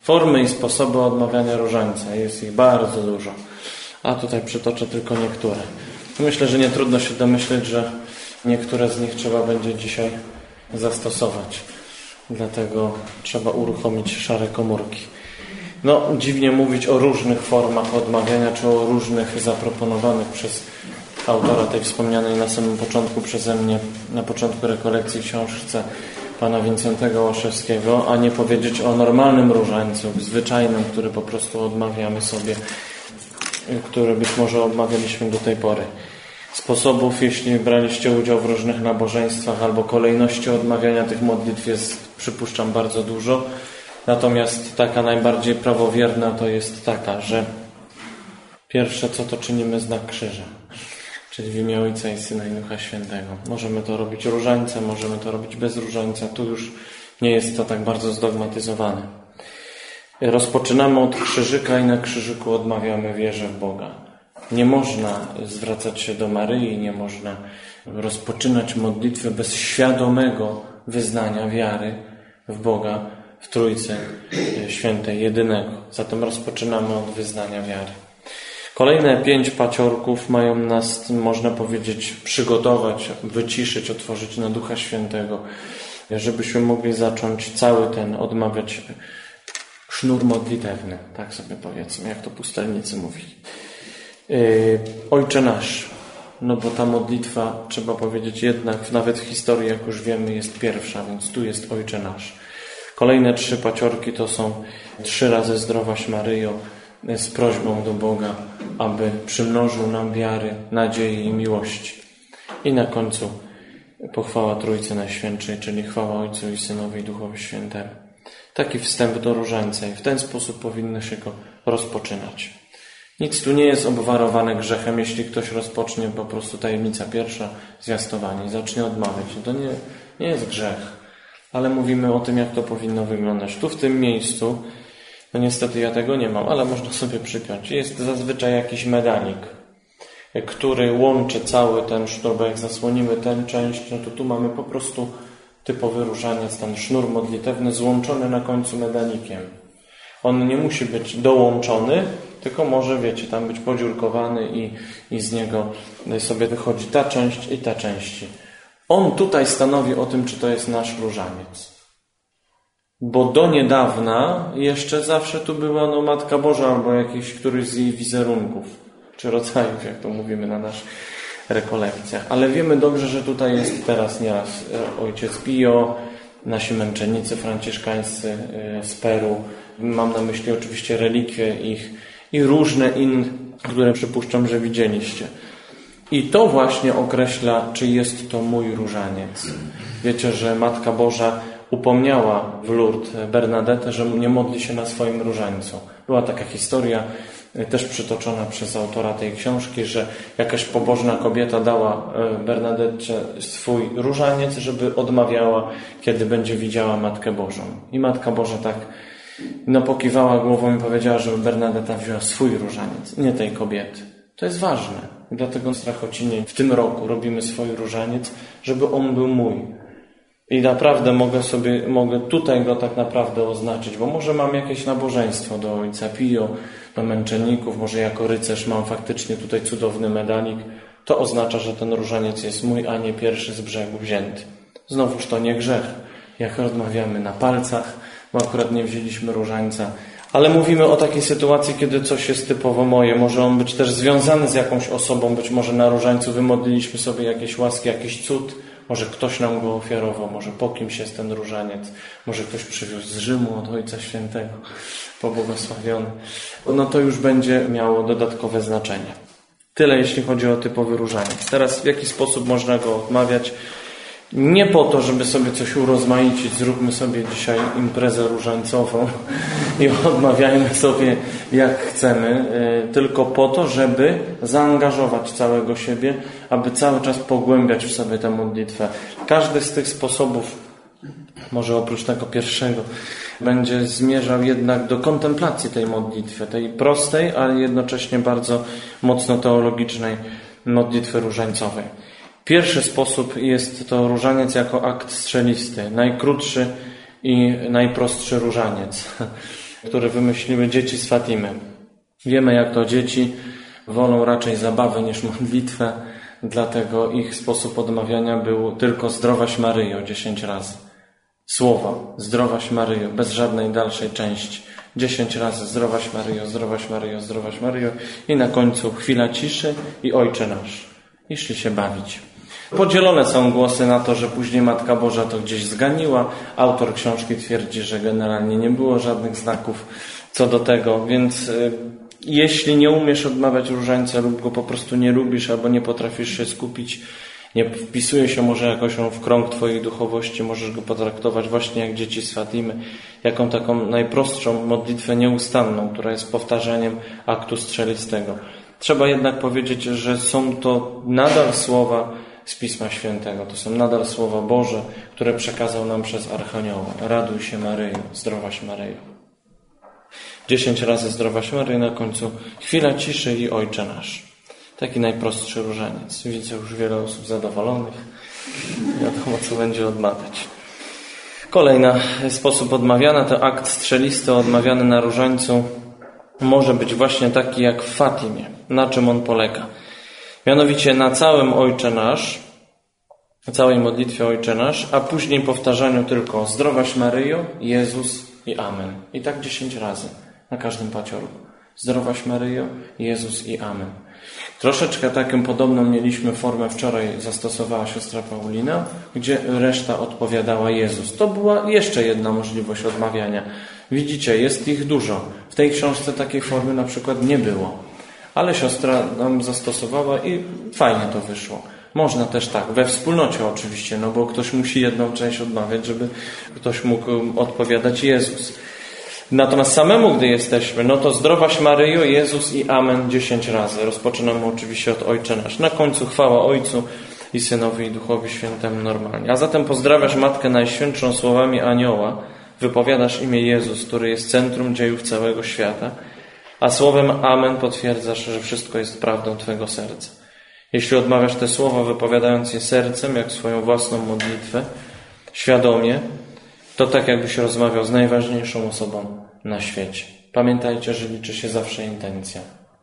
Formy i sposoby odmawiania różańca. Jest ich bardzo dużo. A tutaj przytoczę tylko niektóre. Myślę, że nie trudno się domyśleć, że niektóre z nich trzeba będzie dzisiaj zastosować. Dlatego trzeba uruchomić szare komórki. Dziwnie mówić o różnych formach odmawiania, czy o różnych zaproponowanych przez autora tej wspomnianej na samym początku przeze mnie, na początku rekolekcji książce pana Wincentego Łaszewskiego, a nie powiedzieć o normalnym różańcu, zwyczajnym, który po prostu odmawiamy sobie, który być może odmawialiśmy do tej pory. Sposobów, jeśli braliście udział w różnych nabożeństwach albo kolejności odmawiania tych modlitw jest, przypuszczam, bardzo dużo. Natomiast taka najbardziej prawowierna to jest taka, że pierwsze co to czynimy znak krzyża, czyli w imię Ojca i Syna i Ducha Świętego. Możemy to robić różańcem, możemy to robić bez różańca. Tu już nie jest to tak bardzo zdogmatyzowane. Rozpoczynamy od krzyżyka i na krzyżyku odmawiamy wierze w Boga. Nie można zwracać się do Maryi, nie można rozpoczynać modlitwy bez świadomego wyznania wiary w Boga, w Trójcy Świętej, jedynego. Zatem rozpoczynamy od wyznania wiary. Kolejne 5 paciorków mają nas, można powiedzieć, przygotować, wyciszyć, otworzyć na Ducha Świętego, żebyśmy mogli zacząć cały ten odmawiać sznur modlitewny, tak sobie powiedzmy, jak to pustelnicy mówili. Ojcze nasz, bo ta modlitwa, trzeba powiedzieć, jednak nawet w historii, jak już wiemy, jest pierwsza, więc tu jest Ojcze nasz. Kolejne 3 paciorki to są 3 razy Zdrowaś Maryjo z prośbą do Boga, aby przymnożył nam wiary, nadziei i miłości. I na końcu pochwała Trójcy Najświętszej, czyli chwała Ojcu i Synowi i Duchowi Świętemu. Taki wstęp do różańca i w ten sposób powinno się go rozpoczynać. Nic tu nie jest obwarowane grzechem, jeśli ktoś rozpocznie po prostu tajemnica pierwsza, zwiastowanie i zacznie odmawiać. To nie jest grzech. Ale mówimy o tym, jak to powinno wyglądać. Tu w tym miejscu, niestety ja tego nie mam, ale można sobie przypiąć. Jest zazwyczaj jakiś medalik, który łączy cały ten sznur, bo jak zasłonimy tę część, to tu mamy po prostu typowy różaniec, ten sznur modlitewny złączony na końcu medalikiem. On nie musi być dołączony, tylko może, tam być podziurkowany i z niego sobie wychodzi ta część i ta część. On tutaj stanowi o tym, czy to jest nasz różaniec. Bo do niedawna jeszcze zawsze tu była Matka Boża albo jakiś któryś z jej wizerunków, czy rodzajów, jak to mówimy na naszych rekolekcjach. Ale wiemy dobrze, że tutaj jest teraz nieraz Ojciec Pio, nasi męczennicy franciszkańscy z Peru. Mam na myśli oczywiście relikwie ich i różne inne, które przypuszczam, że widzieliście. I to właśnie określa, czy jest to mój różaniec. Wiecie, że Matka Boża upomniała w Lourdes Bernadette, że nie modli się na swoim różańcu. Była taka historia, też przytoczona przez autora tej książki, że jakaś pobożna kobieta dała Bernadette swój różaniec, żeby odmawiała, kiedy będzie widziała Matkę Bożą. I Matka Boża tak pokiwała głową i powiedziała, żeby Bernadetta wzięła swój różaniec, nie tej kobiety. To jest ważne. Dlatego w Strachocinie w tym roku robimy swój różaniec, żeby on był mój. I naprawdę mogę tutaj go tak naprawdę oznaczyć, bo może mam jakieś nabożeństwo do Ojca Pio, do męczenników, może jako rycerz mam faktycznie tutaj cudowny medalik. To oznacza, że ten różaniec jest mój, a nie pierwszy z brzegu wzięty. Znowuż to nie grzech. Jak rozmawiamy na palcach, bo akurat nie wzięliśmy różańca. Ale mówimy o takiej sytuacji, kiedy coś jest typowo moje. Może on być też związany z jakąś osobą. Być może na różańcu wymodliliśmy sobie jakieś łaski, jakiś cud. Może ktoś nam go ofiarował. Może po kimś jest ten różaniec. Może ktoś przywiózł z Rzymu od Ojca Świętego. Pobłogosławiony. To już będzie miało dodatkowe znaczenie. Tyle jeśli chodzi o typowy różaniec. Teraz w jaki sposób można go odmawiać? Nie po to, żeby sobie coś urozmaicić, zróbmy sobie dzisiaj imprezę różańcową i odmawiajmy sobie jak chcemy, tylko po to, żeby zaangażować całego siebie, aby cały czas pogłębiać w sobie tę modlitwę. Każdy z tych sposobów, może oprócz tego pierwszego, będzie zmierzał jednak do kontemplacji tej modlitwy, tej prostej, ale jednocześnie bardzo mocno teologicznej modlitwy różańcowej. Pierwszy sposób jest to różaniec jako akt strzelisty, najkrótszy i najprostszy różaniec. który wymyśliły dzieci z Fatimy. Wiemy, jak to dzieci wolą raczej zabawę niż modlitwę, dlatego ich sposób odmawiania był tylko Zdrowaś Maryjo 10 razy. Słowa Zdrowaś Maryjo, bez żadnej dalszej części. 10 razy Zdrowaś Maryjo, Zdrowaś Maryjo, Zdrowaś Maryjo i na końcu chwila ciszy i Ojcze Nasz. I szli się bawić. Podzielone są głosy na to, że później Matka Boża to gdzieś zganiła. Autor książki twierdzi, że generalnie nie było żadnych znaków co do tego, więc jeśli nie umiesz odmawiać różańca lub go po prostu nie lubisz albo nie potrafisz się skupić, nie wpisuje się może jakoś on w krąg twojej duchowości, możesz go potraktować właśnie jak dzieci z Fatimy, jaką taką najprostszą modlitwę nieustanną, która jest powtarzaniem aktu strzelistego. Trzeba jednak powiedzieć, że są to nadal słowa z Pisma Świętego. To są nadal słowa Boże, które przekazał nam przez Archanioła. Raduj się Maryjo, Zdrowaś Maryjo. 10 razy Zdrowaś Maryjo, na końcu chwila ciszy i Ojcze Nasz. Taki najprostszy różaniec. Widzę już wiele osób zadowolonych. Wiadomo, co będzie odmawiać. Kolejny sposób odmawiania to akt strzelisty odmawiany na różańcu. Może być właśnie taki jak w Fatimie. Na czym on polega? Mianowicie na całym Ojcze Nasz, na całej modlitwie Ojcze Nasz, a później powtarzaniu tylko Zdrowaś Maryjo, Jezus i Amen. I tak 10 razy na każdym paciorku. Zdrowaś Maryjo, Jezus i Amen. Troszeczkę taką podobną mieliśmy formę wczoraj, zastosowała siostra Paulina, gdzie reszta odpowiadała Jezus. To była jeszcze jedna możliwość odmawiania. Widzicie, jest ich dużo. W tej książce takiej formy na przykład nie było. Ale siostra nam zastosowała i fajnie to wyszło. Można też tak, we wspólnocie oczywiście, no bo ktoś musi jedną część odmawiać, żeby ktoś mógł odpowiadać Jezus. Natomiast samemu, gdy jesteśmy, no to Zdrowaś Maryjo, Jezus i Amen 10 razy. Rozpoczynamy oczywiście od Ojcze Nasz. Na końcu chwała Ojcu i Synowi i Duchowi Świętemu normalnie. A zatem pozdrawiasz Matkę Najświętszą słowami anioła, wypowiadasz imię Jezus, który jest centrum dziejów całego świata, a słowem Amen potwierdzasz, że wszystko jest prawdą Twego serca. Jeśli odmawiasz te słowa, wypowiadając je sercem, jak swoją własną modlitwę, świadomie, to tak jakbyś rozmawiał z najważniejszą osobą na świecie. Pamiętajcie, że liczy się zawsze intencja.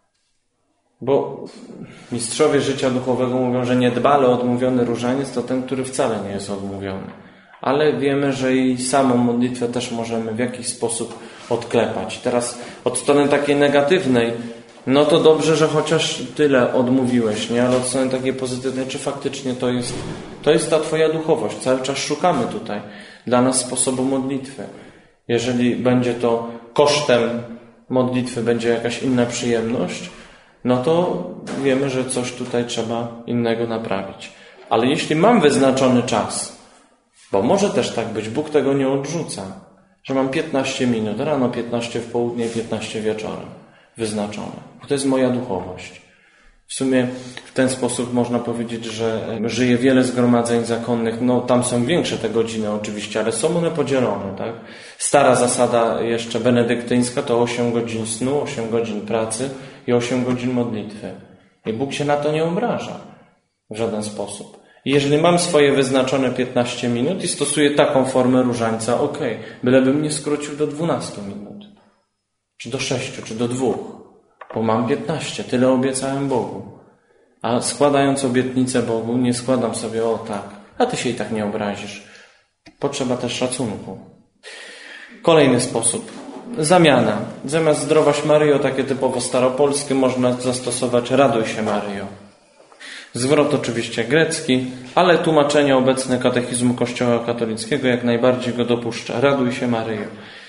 Bo mistrzowie życia duchowego mówią, że niedbale odmówiony różaniec to ten, który wcale nie jest odmówiony. Ale wiemy, że i samą modlitwę też możemy w jakiś sposób odklepać. Teraz od strony takiej negatywnej, no to dobrze, że chociaż tyle odmówiłeś, nie? Ale od strony takiej pozytywnej, czy faktycznie to jest ta Twoja duchowość. Cały czas szukamy tutaj dla nas sposobu modlitwy. Jeżeli będzie to kosztem modlitwy, będzie jakaś inna przyjemność, no to wiemy, że coś tutaj trzeba innego naprawić. Ale jeśli mam wyznaczony czas, bo może też tak być, Bóg tego nie odrzuca, że mam 15 minut, rano 15 w południe, 15 wieczorem wyznaczone. Bo to jest moja duchowość. W sumie w ten sposób można powiedzieć, że żyje wiele zgromadzeń zakonnych. No tam są większe te godziny oczywiście, ale są one podzielone, tak? Stara zasada jeszcze benedyktyńska to 8 godzin snu, 8 godzin pracy i 8 godzin modlitwy. I Bóg się na to nie obraża w żaden sposób. I jeżeli mam swoje wyznaczone 15 minut i stosuję taką formę różańca, bylebym nie skrócił do 12 minut. Czy do 6, czy do 2. Bo mam 15, tyle obiecałem Bogu. A składając obietnicę Bogu, nie składam sobie tak, a Ty się i tak nie obrazisz. Potrzeba też szacunku. Kolejny sposób. Zamiana. Zamiast Zdrowaś Maryjo, takie typowo staropolskie, można zastosować Raduj się Maryjo. Zwrot oczywiście grecki, ale tłumaczenie obecne katechizmu Kościoła katolickiego jak najbardziej go dopuszcza. Raduj się Maryjo.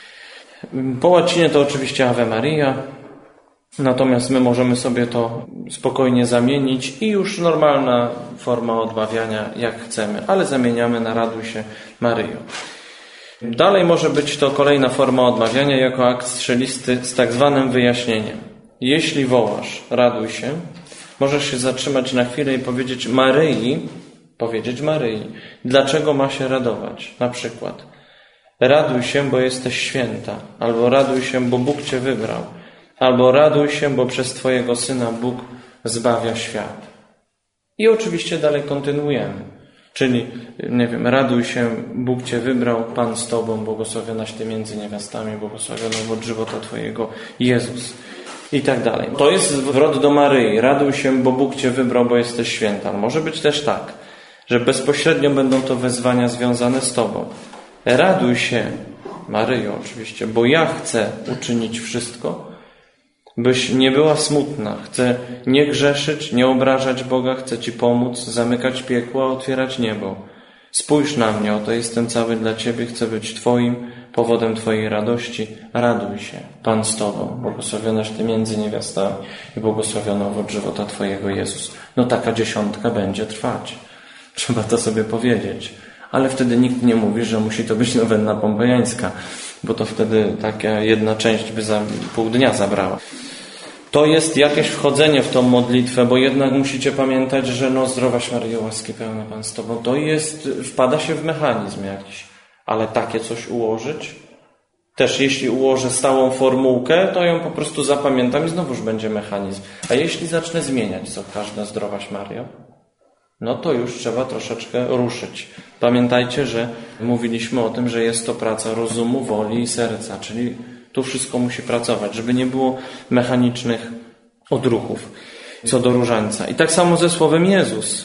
Po łacinie to oczywiście Ave Maria, natomiast my możemy sobie to spokojnie zamienić i już normalna forma odmawiania jak chcemy, ale zamieniamy na Raduj się Maryjo. Dalej może być to kolejna forma odmawiania jako akt strzelisty z tak zwanym wyjaśnieniem. Jeśli wołasz Raduj się, możesz się zatrzymać na chwilę i powiedzieć Maryi, dlaczego ma się radować? Na przykład raduj się, bo jesteś święta, albo raduj się, bo Bóg Cię wybrał, albo raduj się, bo przez Twojego Syna Bóg zbawia świat. I oczywiście dalej kontynuujemy. Czyli, nie wiem, raduj się, Bóg Cię wybrał, Pan z Tobą, błogosławionaś Ty między niewiastami, błogosławiony owoc żywota Twojego, Jezus. I tak dalej. To jest zwrot do Maryi. Raduj się, bo Bóg Cię wybrał, bo jesteś święta. Może być też tak, że bezpośrednio będą to wezwania związane z Tobą. Raduj się, Maryjo oczywiście, bo ja chcę uczynić wszystko, byś nie była smutna. Chcę nie grzeszyć, nie obrażać Boga, chcę Ci pomóc, zamykać piekło, a otwierać niebo. Spójrz na mnie, oto jestem cały dla Ciebie, chcę być Twoim, powodem Twojej radości. Raduj się, Pan z Tobą, błogosławionaś Ty między niewiastami i błogosławiony owoc żywota Twojego, Jezus. No taka 10 będzie trwać. Trzeba to sobie powiedzieć. Ale wtedy nikt nie mówi, że musi to być nowenna pompejańska, bo to wtedy taka jedna część by za pół dnia zabrała. To jest jakieś wchodzenie w tą modlitwę, bo jednak musicie pamiętać, że zdrowaś Maryjo, łaski pełna Pan z Tobą, to jest, wpada się w mechanizm jakiś. Ale takie coś ułożyć? Też jeśli ułożę stałą formułkę, to ją po prostu zapamiętam i znowuż będzie mechanizm. A jeśli zacznę zmieniać co każda zdrowaś Maryjo, no to już trzeba troszeczkę ruszyć. Pamiętajcie, że mówiliśmy o tym, że jest to praca rozumu, woli i serca, czyli tu wszystko musi pracować, żeby nie było mechanicznych odruchów co do różańca. I tak samo ze słowem Jezus.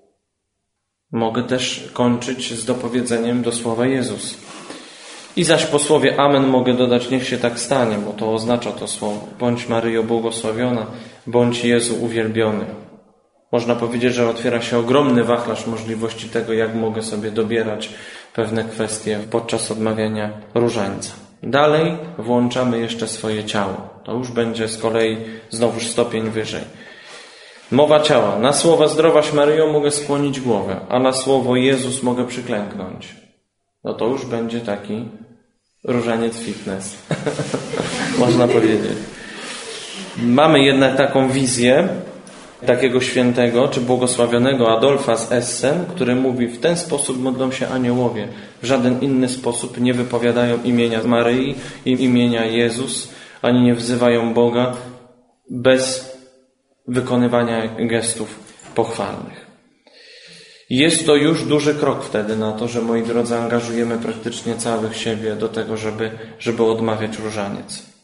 Mogę też kończyć z dopowiedzeniem do słowa Jezus. I zaś po słowie Amen mogę dodać, niech się tak stanie, bo to oznacza to słowo. Bądź Maryjo błogosławiona, bądź Jezu uwielbiony. Można powiedzieć, że otwiera się ogromny wachlarz możliwości tego, jak mogę sobie dobierać pewne kwestie podczas odmawiania różańca. Dalej włączamy jeszcze swoje ciało. To już będzie z kolei znowuż stopień wyżej. Mowa ciała. Na słowa zdrowaś Maryjo mogę skłonić głowę, a na słowo Jezus mogę przyklęknąć. No to już będzie taki różaniec fitness. Można powiedzieć. Mamy jednak taką wizję takiego świętego czy błogosławionego Adolfa z Essen, który mówi: w ten sposób modlą się aniołowie. W żaden inny sposób nie wypowiadają imienia Maryi i imienia Jezus, ani nie wzywają Boga bez wykonywania gestów pochwalnych. Jest to już duży krok wtedy na to, że, moi drodzy, angażujemy praktycznie całych siebie do tego, żeby odmawiać różaniec.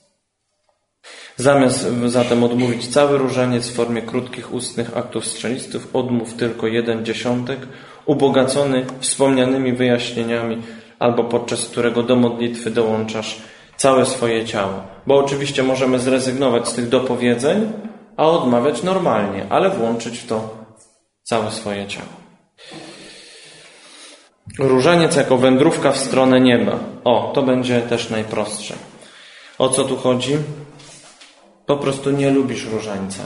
Zamiast zatem odmówić cały różaniec w formie krótkich ustnych aktów strzelistów, odmów tylko 1/10, ubogacony wspomnianymi wyjaśnieniami, albo podczas którego do modlitwy dołączasz całe swoje ciało. Bo oczywiście możemy zrezygnować z tych dopowiedzeń, a odmawiać normalnie, ale włączyć w to całe swoje ciało. Różaniec jako wędrówka w stronę nieba. To będzie też najprostsze. O co tu chodzi? Po prostu nie lubisz różańca.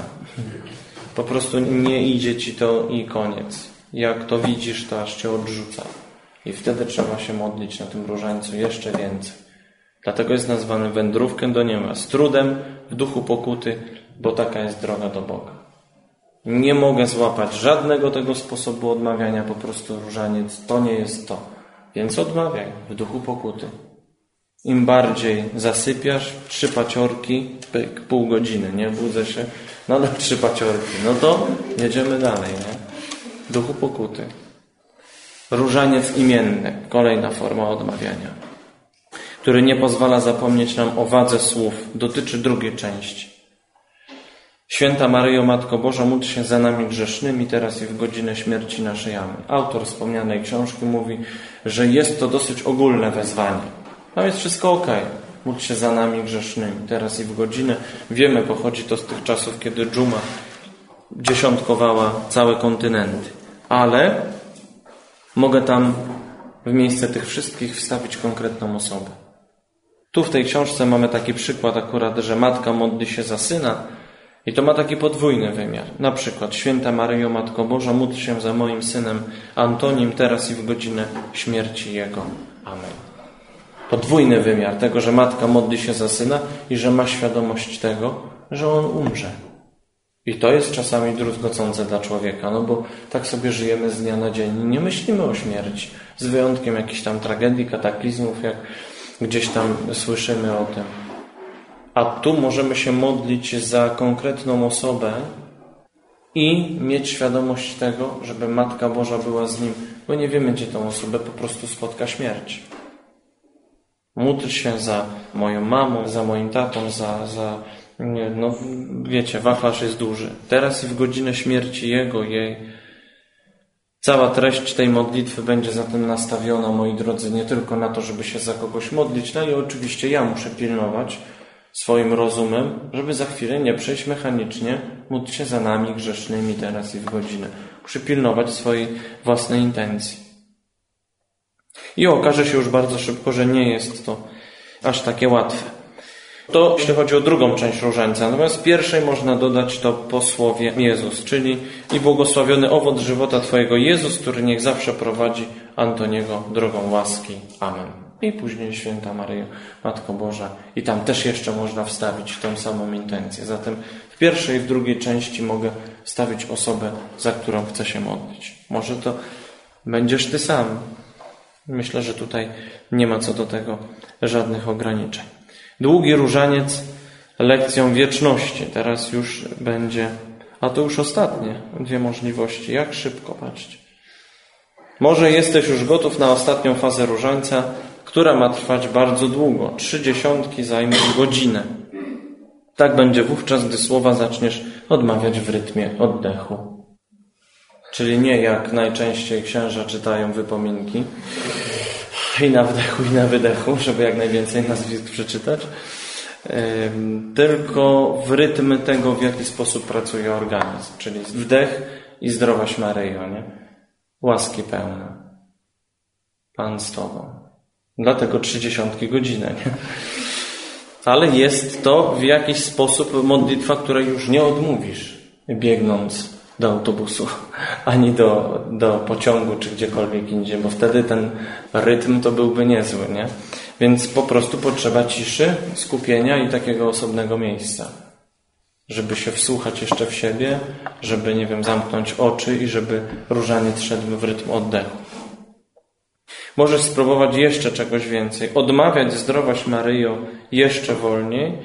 Po prostu nie idzie ci to i koniec. Jak to widzisz, to aż cię odrzuca. I wtedy trzeba się modlić na tym różańcu jeszcze więcej. Dlatego jest nazwany wędrówkę do nieba. Z trudem, w duchu pokuty, bo taka jest droga do Boga. Nie mogę złapać żadnego tego sposobu odmawiania, po prostu różaniec to nie jest to. Więc odmawiaj w duchu pokuty. Im bardziej zasypiasz, 3 paciorki, pyk, pół godziny, nie? Budzę się, nadal 3 paciorki. No to jedziemy dalej, nie? W duchu pokuty. Różaniec imienny, kolejna forma odmawiania, który nie pozwala zapomnieć nam o wadze słów, dotyczy drugiej części. Święta Maryjo, Matko Boża, módl się za nami grzesznymi, teraz i w godzinę śmierci naszej. Amen. Autor wspomnianej książki mówi, że jest to dosyć ogólne wezwanie. Tam jest wszystko okej. Módl się za nami grzesznymi, teraz i w godzinę. Wiemy, pochodzi to z tych czasów, kiedy dżuma dziesiątkowała całe kontynenty. Ale mogę tam w miejsce tych wszystkich wstawić konkretną osobę. Tu w tej książce mamy taki przykład akurat, że matka modli się za syna i to ma taki podwójny wymiar. Na przykład: Święta Maryjo, Matko Boża, módl się za moim synem Antonim, teraz i w godzinę śmierci jego. Amen. Podwójny wymiar tego, że matka modli się za syna i że ma świadomość tego, że on umrze. I to jest czasami druzgocące dla człowieka, bo tak sobie żyjemy z dnia na dzień i nie myślimy o śmierci. Z wyjątkiem jakichś tam tragedii, kataklizmów, jak gdzieś tam słyszymy o tym. A tu możemy się modlić za konkretną osobę i mieć świadomość tego, żeby Matka Boża była z nim bo nie wiemy, gdzie tą osobę po prostu spotka śmierć. Módl się za moją mamą, za moim tatą, no wiecie, wachlarz jest duży. Teraz i w godzinę śmierci jego, jej. Cała treść tej modlitwy będzie zatem nastawiona, moi drodzy, nie tylko na to, żeby się za kogoś modlić, no i oczywiście ja muszę pilnować swoim rozumem, żeby za chwilę nie przejść mechanicznie, módl się za nami grzesznymi teraz i w godzinę. Muszę pilnować swojej własnej intencji. I okaże się już bardzo szybko, że nie jest to aż takie łatwe. To jeśli chodzi o drugą część różańca. Natomiast w pierwszej można dodać to posłowie Jezus, czyli i błogosławiony owoc żywota Twojego Jezus, który niech zawsze prowadzi Antoniego drogą łaski. Amen. I później Święta Maryjo, Matko Boża. I tam też jeszcze można wstawić tą samą intencję. Zatem w pierwszej i w drugiej części mogę wstawić osobę, za którą chcę się modlić. Może to będziesz Ty sam. Myślę, że tutaj nie ma co do tego żadnych ograniczeń. Długi różaniec lekcją wieczności. Teraz już będzie, a to już ostatnie, 2 możliwości. Jak szybko, patrzcie. Może jesteś już gotów na ostatnią fazę różańca, która ma trwać bardzo długo. 30 zajmą godzinę. Tak będzie wówczas, gdy słowa zaczniesz odmawiać w rytmie oddechu. Czyli nie jak najczęściej księża czytają wypominki i na wdechu, i na wydechu, żeby jak najwięcej nazwisk przeczytać, tylko w rytm tego, w jaki sposób pracuje organizm. Czyli wdech i zdrowaś Maryjo, nie? Łaski pełna. Pan z Tobą. Dlatego 30 godziny, nie? Ale jest to w jakiś sposób modlitwa, której już nie odmówisz, biegnąc do autobusu, ani do pociągu, czy gdziekolwiek indziej, bo wtedy ten rytm to byłby niezły, nie? Więc po prostu potrzeba ciszy, skupienia i takiego osobnego miejsca, żeby się wsłuchać jeszcze w siebie, żeby, nie wiem, zamknąć oczy i żeby różaniec szedł w rytm oddechu. Możesz spróbować jeszcze czegoś więcej. Odmawiać zdrowaś Maryjo jeszcze wolniej.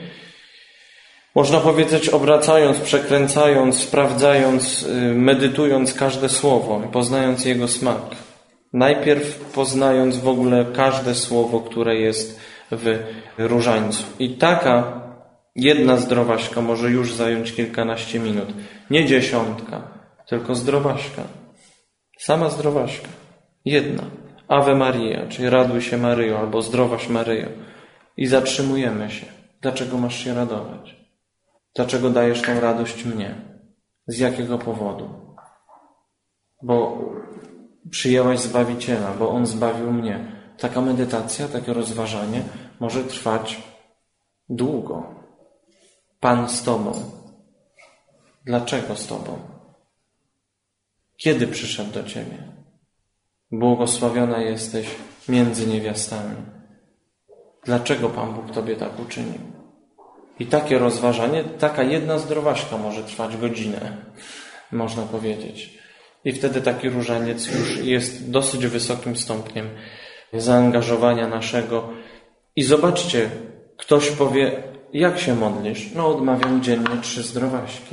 Można powiedzieć, obracając, przekręcając, sprawdzając, medytując każde słowo, poznając jego smak. Najpierw poznając w ogóle każde słowo, które jest w różańcu. I taka jedna zdrowaśka może już zająć kilkanaście minut. Nie 10, tylko zdrowaśka. Sama zdrowaśka. Jedna. Ave Maria, czyli raduj się Maryjo, albo zdrowaś Maryjo. I zatrzymujemy się. Dlaczego masz się radować? Dlaczego dajesz tą radość mnie? Z jakiego powodu? Bo przyjęłaś Zbawiciela, bo On zbawił mnie. Taka medytacja, takie rozważanie może trwać długo. Pan z Tobą. Dlaczego z Tobą? Kiedy przyszedł do Ciebie? Błogosławiona jesteś między niewiastami. Dlaczego Pan Bóg Tobie tak uczynił? I takie rozważanie, taka jedna zdrowaśka może trwać godzinę, można powiedzieć. I wtedy taki różaniec już jest dosyć wysokim stopniem zaangażowania naszego. I zobaczcie, ktoś powie, jak się modlisz? No, odmawiam dziennie 3 zdrowaśki.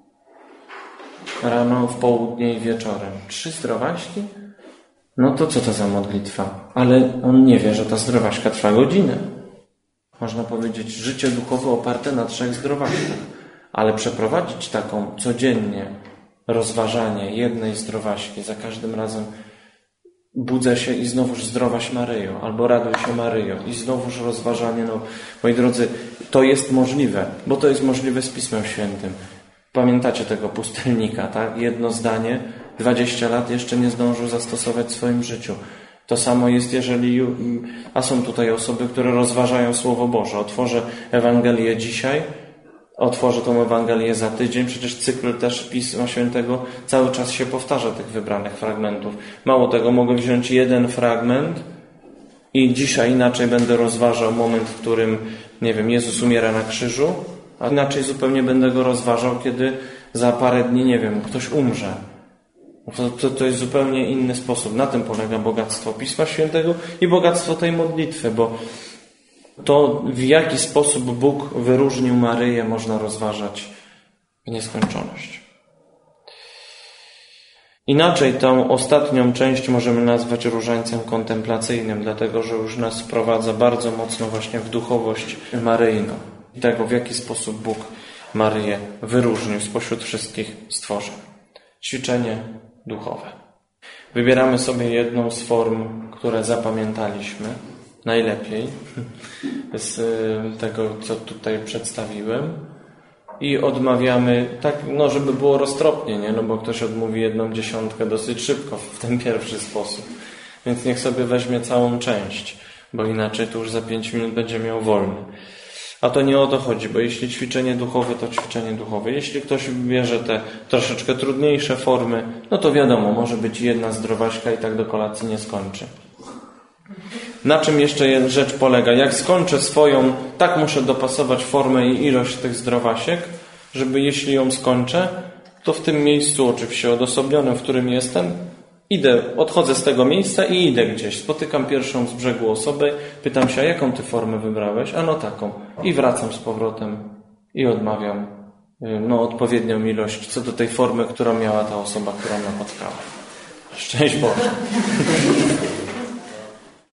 Rano, w południe i wieczorem. 3 zdrowaśki? No to co to za modlitwa? Ale on nie wie, że ta zdrowaśka trwa godzinę. Można powiedzieć, życie duchowe oparte na 3 zdrowaśkach. Ale przeprowadzić taką codziennie rozważanie jednej zdrowaśki, za każdym razem budzę się i znowuż zdrowaś Maryjo, albo raduj się Maryjo i znowuż rozważanie. No, moi drodzy, to jest możliwe, bo to jest możliwe z Pismem Świętym. Pamiętacie tego pustelnika, tak? Jedno zdanie, 20 lat jeszcze nie zdążył zastosować w swoim życiu. To samo jest, a są tutaj osoby, które rozważają Słowo Boże. Otworzę Ewangelię dzisiaj, otworzę tą Ewangelię za tydzień. Przecież cykl też Pisma Świętego cały czas się powtarza, tych wybranych fragmentów. Mało tego, mogę wziąć jeden fragment i dzisiaj inaczej będę rozważał moment, w którym, nie wiem, Jezus umiera na krzyżu, a inaczej zupełnie będę go rozważał, kiedy za parę dni, nie wiem, ktoś umrze. To jest zupełnie inny sposób. Na tym polega bogactwo Pisma Świętego i bogactwo tej modlitwy, bo to, w jaki sposób Bóg wyróżnił Maryję, można rozważać w nieskończoność. Inaczej tą ostatnią część możemy nazwać różańcem kontemplacyjnym, dlatego że już nas wprowadza bardzo mocno właśnie w duchowość maryjną. I tego, w jaki sposób Bóg Maryję wyróżnił spośród wszystkich stworzeń. Ćwiczenie duchowe. Wybieramy sobie jedną z form, które zapamiętaliśmy najlepiej z tego, co tutaj przedstawiłem. I odmawiamy, tak, żeby było roztropnie, nie? Bo ktoś odmówi 1/10 dosyć szybko w ten pierwszy sposób. Więc niech sobie weźmie całą część, bo inaczej to już za 5 minut będzie miał wolny. A to nie o to chodzi, bo jeśli ćwiczenie duchowe, to ćwiczenie duchowe. Jeśli ktoś bierze te troszeczkę trudniejsze formy, no to wiadomo, może być jedna zdrowaśka i tak do kolacji nie skończy. Na czym jeszcze rzecz polega? Jak skończę swoją, tak muszę dopasować formę i ilość tych zdrowasiek, żeby jeśli ją skończę, to w tym miejscu oczywiście odosobnionym, w którym jestem, odchodzę z tego miejsca i idę gdzieś. Spotykam pierwszą z brzegu osobę, pytam się, a jaką ty formę wybrałeś? A no taką. I wracam z powrotem i odmawiam odpowiednią ilość co do tej formy, którą miała ta osoba, którą napotkałem. Szczęść Boże.